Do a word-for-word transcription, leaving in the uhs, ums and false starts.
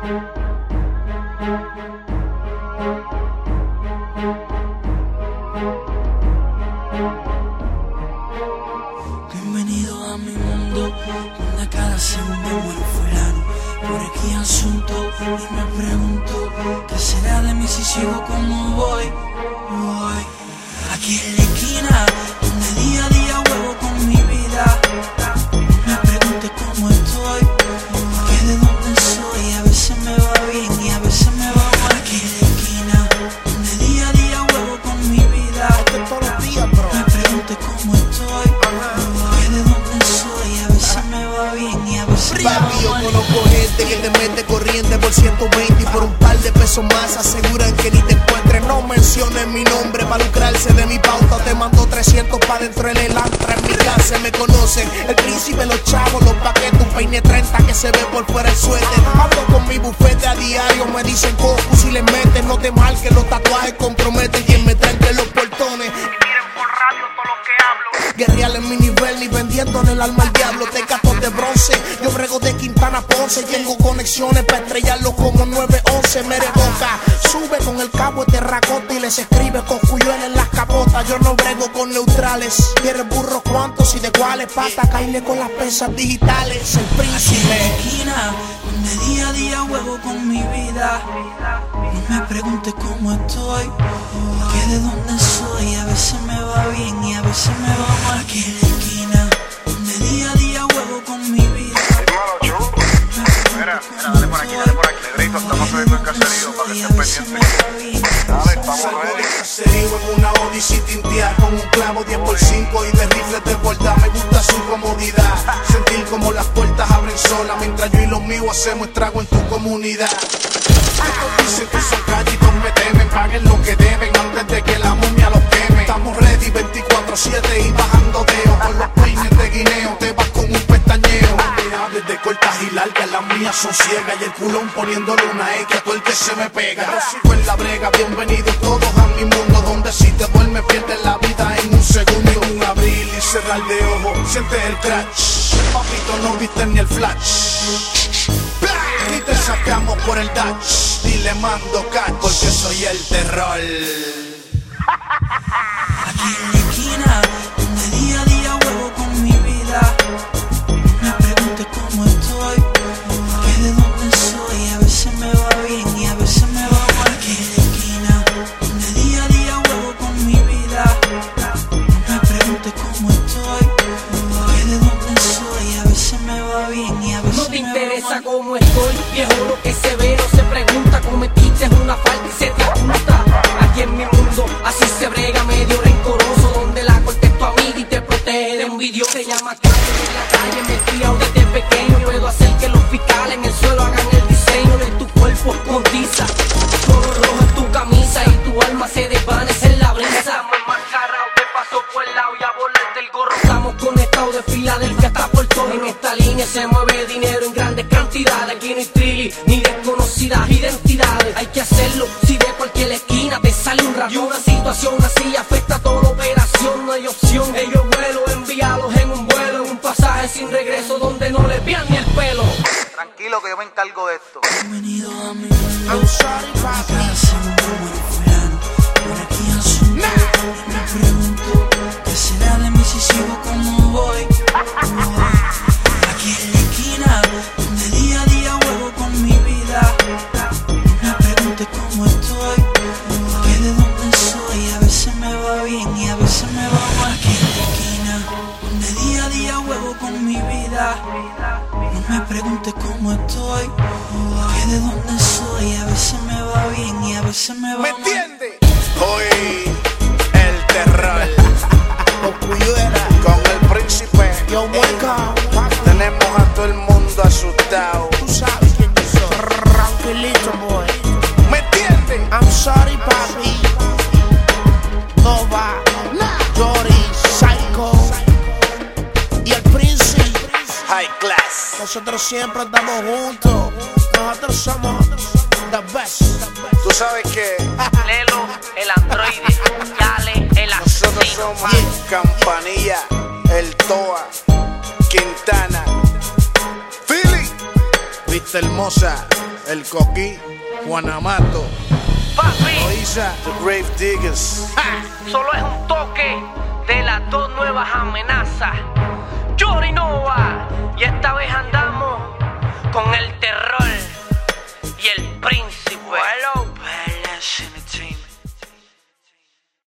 Bienvenido a mi mundo, donde cada segundo muere fulano. Por aquí asunto y me pregunto, ¿qué será de mí si sigo como voy? Voy aquí en la esquina, donde día a día juego con mi vida. Me pregunto cómo estoy, que de dónde soy. A veces me va bien y a veces me va mal. Aquí en la esquina, donde día a día juego con mi vida. Todos los días, bro. Me pregunto cómo estoy, que de dónde soy. A veces me va bien y a veces me va mal. Papi, yo conozco gente que te mete corriente por ciento veinte y por un par de pesos más aseguran que ni te encuentres. No menciones mi nombre para lucrarse de mi pauta. Te mando trescientos pa' dentro en el antra. En mi casa me conocen el príncipe, los chavos, los paquetes, un peine treinta que se ve por fuera el suéter. Hablo con mi bufete a diario, me dicen Goku si le metes. No te marques, los tatuajes comprometen. Quien me tranque los portones guerreal en mi nivel, ni vendiendo en el alma al diablo. Tecatos de bronce, yo brego de Quintana Ponce. Tengo conexiones para estrellarlo como nueve once. Mere Boca, sube con el cabo de terracota y les escribe con cuyuela en las capotas. Yo no brego con neutrales. ¿Quieres burro cuántos y de cuáles patas? Caile con las pesas digitales. El príncipe. Aquí en la esquina, donde día a día juego con mi vida. No me preguntes cómo estoy, que de dónde soy. A veces me va bien y a veces me va mal. Aquí en la esquina, donde día a día juego con mi vida. Mira, mira, dale por aquí, dale por aquí. Negrito, estamos subiendo el caserío para que estén pendientes. Dale, estamos ready. Caserío en una Odyssey tintear con un clavo diez por cinco y de rifles de borda. Me gusta su comodidad, sentir como las puertas abren solas mientras yo y los míos hacemos estrago en tu comunidad. Estos dicen que son callitos, me temen, paguen lo que deben antes de que la momia los queme. Estamos ready veinticuatro siete y bajando deo. Con los peines de guineo te vas con un pestañeo. Desde cortas y largas, las mías son ciegas. Y el culón poniéndole una X a todo el que se me pega. Yo sigo en la brega, bienvenidos todos a mi mundo, donde si te duermes pierdes la vida en un segundo. En un abrir y cerrar de ojo, sientes el crash. Papito, no viste ni el flash. Y te sacamos por el Dutch y le mando catch, porque soy el terror. Aquí en la esquina, donde día a día juego con mi vida. Me pregunto cómo estoy, que de dónde soy. A veces me va bien y a veces me va mal. Aquí en la esquina, donde día a día juego con mi vida. Me pregunto cómo estoy, que de dónde soy. A veces me va bien y a veces no te me interesa va mal. cómo estoy, viejo, lo que se ve no se pregunta. Cometiste una falta y se te oculta. Aquí en mi mundo, así se brega, medio rencoroso, donde la corte es tu amiga y te protege de un video. Se llama calle en la calle, me he criado desde pequeño. Puedo hacer que los fiscales en el suelo hagan el diseño de tu cuerpo con tiza. Color rojo en tu camisa y tu alma se desvanece en la brisa. Estamos enmascarados, te paso por el lado y a volarte el gorro. Estamos conectados de Filadelfia hasta Puerto Rico. En esta línea se mueve dinero en grandes cantidades. Aquí no hay trilli ni desconocidas identidades. Hay que hacerlo si de cualquier esquina te sale un ratón. Y una situación así afecta a toda la operación. No hay opción, ellos vuelo, envíalos en un vuelo, en un pasaje sin regreso donde no les vean ni el pelo. Tranquilo que yo me encargo de esto. Bienvenido a mi mundo. I'm sorry, papi. Cada segundo muere fulano. Por aquí asunto y me pregunto, ¿qué será de mí si sigo como voy? Voy aquí en la esquina, donde día a día juego con mi vida. Me pregunto cómo estoy, que de dónde soy. A veces me va bien y a veces me va mal. Aquí en la esquina, donde día a día juego con mi vida. No me preguntes cómo estoy, que de dónde soy. A veces me va bien y a veces me va ¿Me mal. entiendes? Hoy, el terror. Con cuyuela. Con el príncipe. Yo, welcome. Tenemos a todo el mundo asustado. Tú sabes quién yo soy. Tranquilito, boy. ¿Me entiendes? I'm sorry, papi. Nova, Jory, Psycho y el príncipe. High class. Nosotros siempre andamos juntos. Nosotros somos the best. Tú sabes que Lelo, el androide, Yale, el nosotros asesino. somos Campanilla, el Toa, Quintana, Philly, Vista Hermosa, El Coquí, Juanamato, Papi, Loíza, The Grave Diggers. solo es un toque de las dos nuevas amenazas.